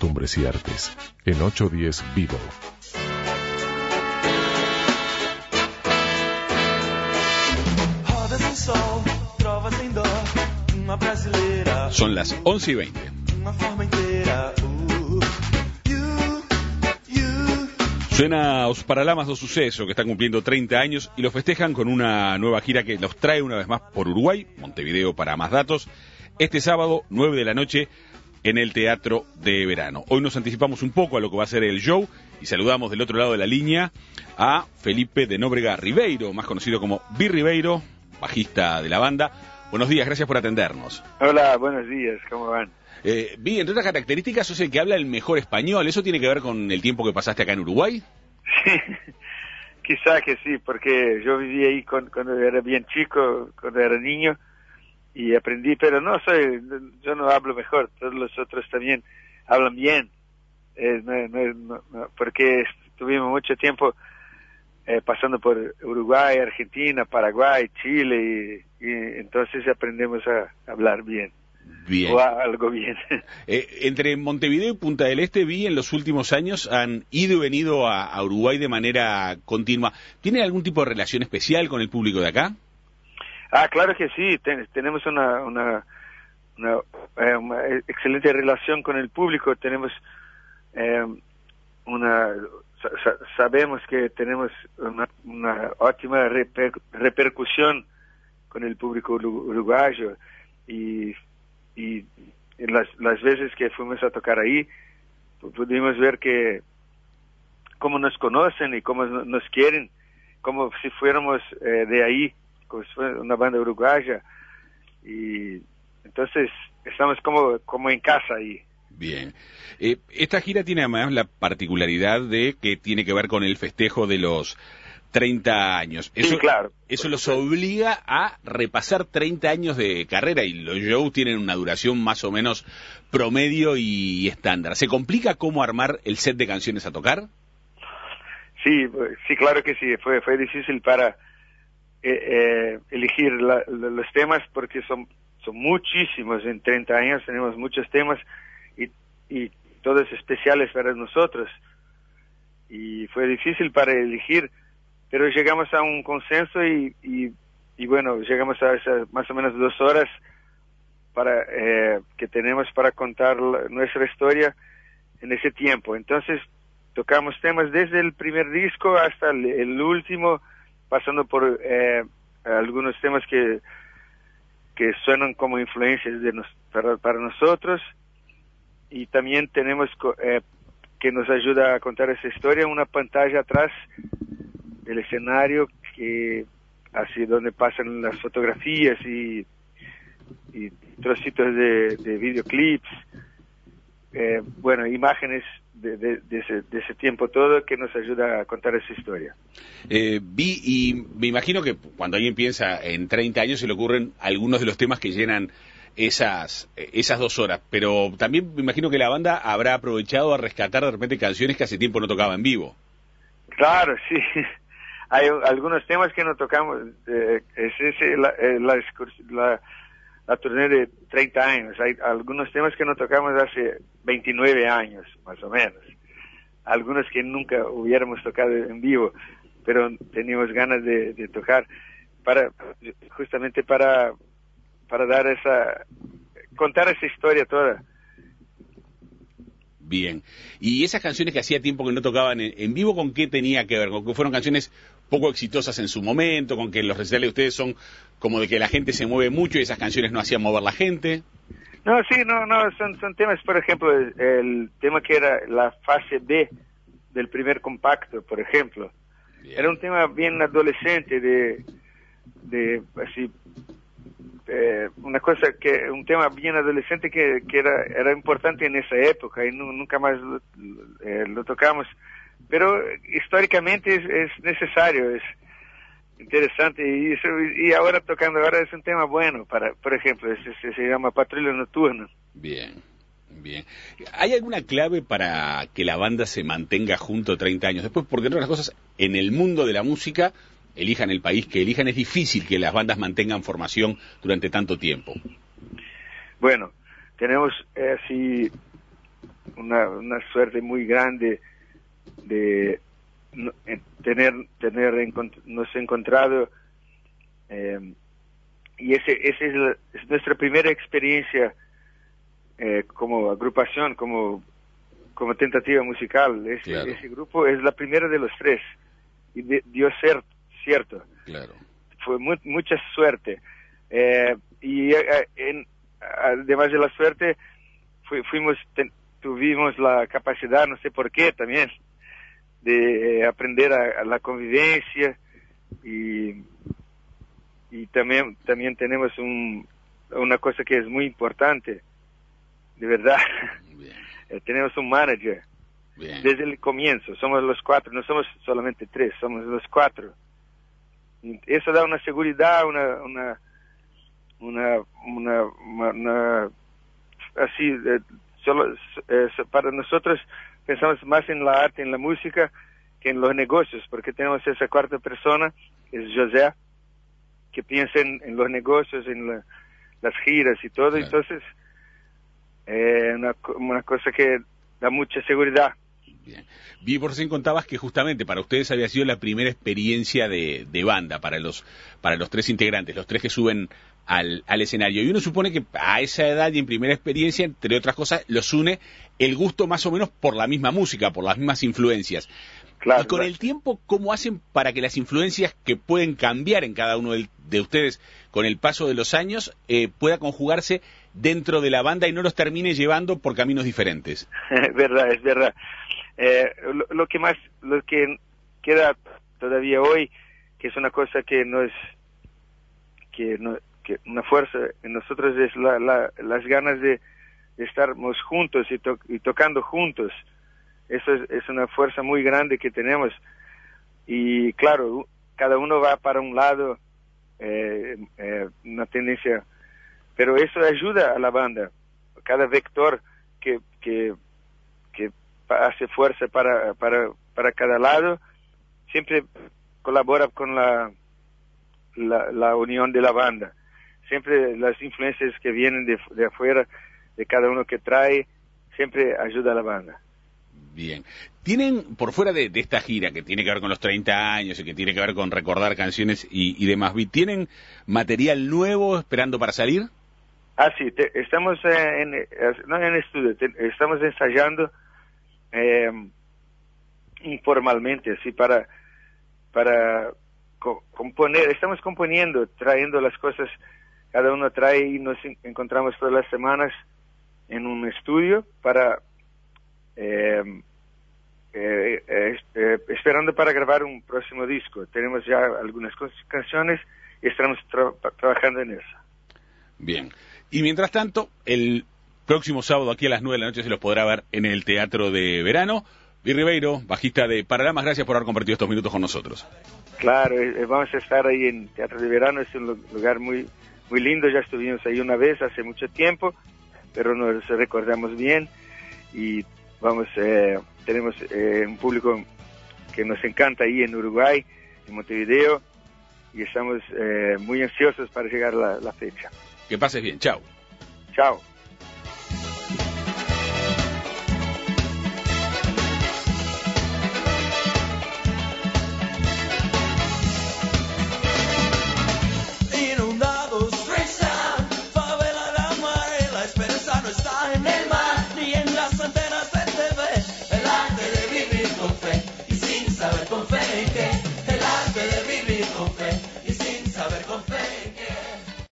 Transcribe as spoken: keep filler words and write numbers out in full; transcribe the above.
Costumbres y Artes, en ochocientos diez Vivo. Son las once y veinte. Suena Os Paralamas do Suceso, que están cumpliendo treinta años y lo festejan con una nueva gira que los trae una vez más por Uruguay, Montevideo para más datos, este sábado, nueve de la noche, en el Teatro de Verano. Hoy nos anticipamos un poco a lo que va a ser el show y saludamos del otro lado de la línea a Felipe de Nóbrega Ribeiro, más conocido como Vi Ribeiro, bajista de la banda. Buenos días, gracias por atendernos. Hola, buenos días, ¿cómo van? Eh, Vi, entre otras características, sos el que habla el mejor español. ¿Eso tiene que ver con el tiempo que pasaste acá en Uruguay? Sí, quizá que sí, porque yo viví ahí con, cuando era bien chico, cuando era niño, y aprendí, pero no soy, yo no hablo mejor, todos los otros también hablan bien, eh, no, no, no, no, porque estuvimos mucho tiempo eh, pasando por Uruguay, Argentina, Paraguay, Chile, y, y entonces aprendemos a hablar bien. Bien. O a, algo bien. Eh, entre Montevideo y Punta del Este, Vi, en los últimos años han ido y venido a, a Uruguay de manera continua. ¿Tiene algún tipo de relación especial con el público de acá? Ah, claro que sí, Ten, tenemos una, una, una, eh, una excelente relación con el público, tenemos eh, una, sa, sabemos que tenemos una, una óptima reper, repercusión con el público uruguayo y, y las, las veces que fuimos a tocar ahí pudimos ver que cómo nos conocen y cómo nos quieren, como si fuéramos eh, de ahí, como si fuera una banda uruguaya, y entonces estamos como, como en casa ahí. Bien. Eh, esta gira tiene además la particularidad de que tiene que ver con el festejo de los treinta años. Eso, sí, claro. Eso los obliga a repasar treinta años de carrera y los shows tienen una duración más o menos promedio y estándar. ¿Se complica cómo armar el set de canciones a tocar? Sí, sí, claro que sí. Fue, fue difícil para Eh, eh, elegir la, la, los temas porque son son muchísimos. En treinta años tenemos muchos temas y, y todos especiales para nosotros, y fue difícil para elegir, pero llegamos a un consenso y, y, y bueno, llegamos a esas más o menos dos horas para eh, que tenemos para contar la, nuestra historia en ese tiempo. Entonces tocamos temas desde el primer disco hasta el, el último, pasando por eh, algunos temas que que suenan como influencias de nos, para, para nosotros, y también tenemos eh, que nos ayuda a contar esa historia una pantalla atrás del escenario, que así donde pasan las fotografías y, y trocitos de, de videoclips, eh, bueno, imágenes De, de, de, ese, de ese tiempo todo, que nos ayuda a contar esa historia. Eh, Vi, y me imagino que cuando alguien piensa en treinta años se le ocurren algunos de los temas que llenan esas esas dos horas, pero también me imagino que la banda habrá aprovechado a rescatar de repente canciones que hace tiempo no tocaba en vivo. Claro, sí. Hay algunos temas que no tocamos, eh, es ese, la, la, la, la turné de treinta años. Hay algunos temas que no tocamos hace veintinueve años, más o menos. Algunos que nunca hubiéramos tocado en vivo, pero teníamos ganas de, de tocar, para justamente para para dar esa, contar esa historia toda. Bien. ¿Y esas canciones que hacía tiempo que no tocaban en, en vivo, con qué tenía que ver? ¿Con que fueron canciones poco exitosas en su momento? ¿Con que los recitales de ustedes son como de que la gente se mueve mucho y esas canciones no hacían mover la gente? No, sí, no, no, son, son temas, por ejemplo, el, el tema que era la fase B del primer compacto, por ejemplo. Bien. Era un tema bien adolescente, de, de así, eh, una cosa que, un tema bien adolescente que, que era, era importante en esa época, y no, nunca más lo, eh, lo tocamos. Pero históricamente es, es necesario, es interesante, y, eso, y ahora tocando ahora es un tema bueno, para, por ejemplo, ese, ese se llama Patrulla Nocturna. Bien, bien. ¿Hay alguna clave para que la banda se mantenga junto treinta años después? Porque entre otras cosas, en el mundo de la música, elijan el país que elijan, es difícil que las bandas mantengan formación durante tanto tiempo. Bueno, tenemos eh, así una, una suerte muy grande de no, tener, tener encont nos encontrado, eh, y ese, ese es, la, es nuestra primera experiencia eh, como agrupación, como, como tentativa musical. Ese, claro. ese grupo es la primera de los tres, y de, dio ser cierto. Claro. Fue muy, mucha suerte. Eh, y eh, en, además de la suerte, fu fuimos, ten, tuvimos la capacidad, no sé por qué también, de eh, aprender a, a la convivencia, y, y también, también tenemos un, una cosa que es muy importante, de verdad. eh, tenemos un manager. Bien. Desde el comienzo, somos los cuatro, no somos solamente tres, somos los cuatro. Y eso da una seguridad, una, una, una, una, una así, eh, solo, eh, para nosotros pensamos más en la arte, en la música, que en los negocios, porque tenemos esa cuarta persona, que es José, que piensa en, en los negocios, en la, las giras y todo. Claro. Entonces, eh, una, una cosa que da mucha seguridad. Bien. Vi por recién contabas que justamente para ustedes había sido la primera experiencia de, de banda para los para los tres integrantes, los tres que suben al, al escenario. Y uno supone que a esa edad y en primera experiencia, entre otras cosas, los une el gusto más o menos por la misma música, por las mismas influencias. Claro, y con claro. el tiempo, ¿cómo hacen para que las influencias que pueden cambiar en cada uno de, de ustedes con el paso de los años eh, pueda conjugarse dentro de la banda y no los termine llevando por caminos diferentes? Es verdad, es verdad. Eh, lo, lo que más, lo que queda todavía hoy, que es una cosa que no es, que, no, que una fuerza en nosotros, es la, la, las ganas de, de estar juntos y, to, y tocando juntos. Eso es, es una fuerza muy grande que tenemos. Y claro, cada uno va para un lado, eh, eh, una tendencia, pero eso ayuda a la banda. Cada vector que, que, que hace fuerza para, para, para cada lado, siempre colabora con la, la, la unión de la banda. Siempre las influencias que vienen de, de afuera, de cada uno que trae, siempre ayuda a la banda. Bien. ¿Tienen, por fuera de, de esta gira que tiene que ver con los treinta años y que tiene que ver con recordar canciones y, y demás, ¿tienen material nuevo esperando para salir? Ah, sí, te, estamos eh, en, no en estudio, te, estamos ensayando eh, informalmente, así para, para co componer, estamos componiendo, trayendo las cosas, cada uno trae y nos encontramos todas las semanas en un estudio para... Eh, eh, eh, eh, esperando para grabar un próximo disco. Tenemos ya algunas canciones y estamos tra trabajando en eso. Bien. Y mientras tanto, el próximo sábado aquí a las nueve de la noche se los podrá ver en el Teatro de Verano. Luis Ribeiro, bajista de Paralamas, gracias por haber compartido estos minutos con nosotros. Claro, eh, vamos a estar ahí en Teatro de Verano, es un lugar muy, muy lindo, ya estuvimos ahí una vez hace mucho tiempo, pero nos recordamos bien y vamos, eh, tenemos eh, un público que nos encanta ahí en Uruguay, en Montevideo, y estamos eh, muy ansiosos para llegar a la, la fecha. Que pases bien, chao. Chao. Inundados, risa, favela de amar, la esperanza no está en el mar, ni en las antenas de T V, el arte de vivir con fe, y sin saber con fe que, el arte de vivir con fe.